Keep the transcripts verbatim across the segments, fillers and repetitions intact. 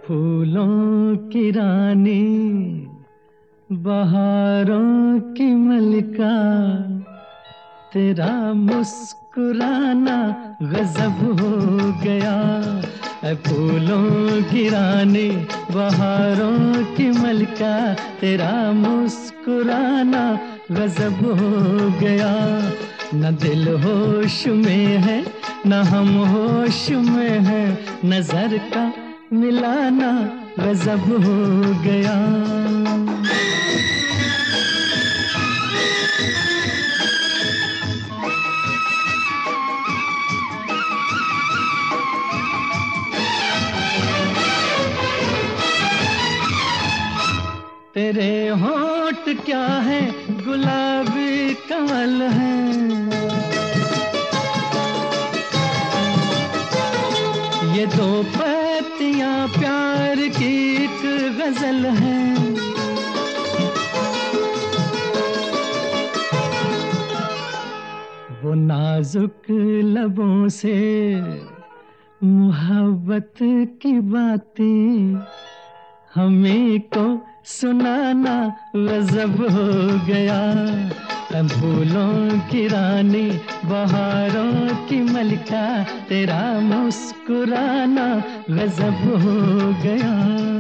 फूलों की रानी, बहारों की मलिका, तेरा मुस्कुराना गजब हो गया। ऐ फूलों की रानी, बहारों की मलिका, तेरा मुस्कुराना गजब हो गया। न दिल होश में है न हम होश में है, नजर का मिलाना गजब हो गया। तेरे होंठ क्या है गुलाबी कमल है, ये दो पत्तियां प्यार की एक गजल है। वो नाजुक लबों से मोहब्बत की बातें हमें को सुनाना गजब हो गया। फूलों की रानी, बहारों की मलिका, तेरा मुस्कुराना गजब हो गया।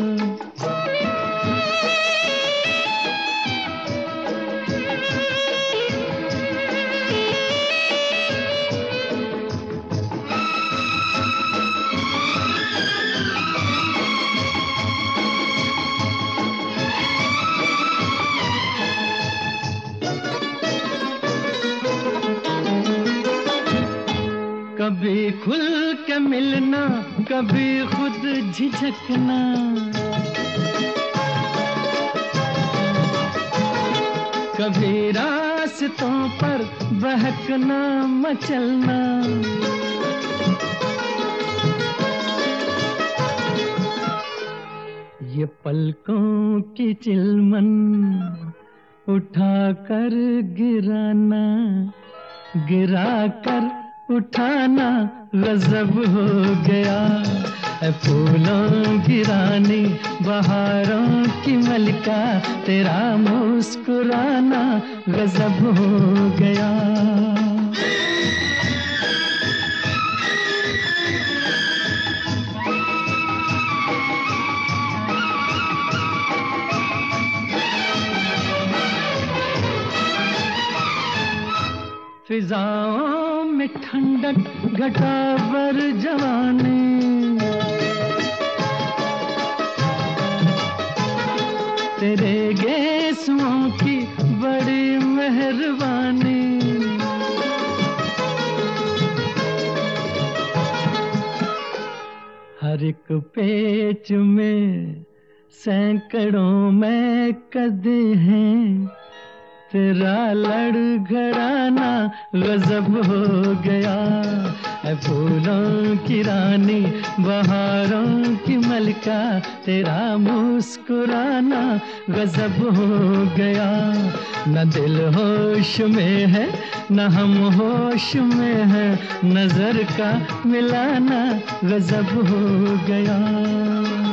कभी खुल के मिलना, कभी खुद झिझकना, कभी रास्तों पर बहकना मचलना। ये पलकों की चिलमन उठा कर गिराना, गिरा कर उठाना गजब हो गया। ऐ फूलों की रानी, बहारों की मलिका, तेरा मुस्कुराना गजब हो गया। फिजाओं में ठंडक घटा बर जवानी, तेरे गेसुओं की बड़ी मेहरबानी। हर एक पेच में सैकड़ों में कदे हैं, तेरा लड़खड़ाना गजब हो गया। ऐ फूलों की रानी, बहारों की मलिका, तेरा मुस्कुराना गजब हो गया। न दिल होश में है न हम होश में है, नजर का मिलाना गजब हो गया।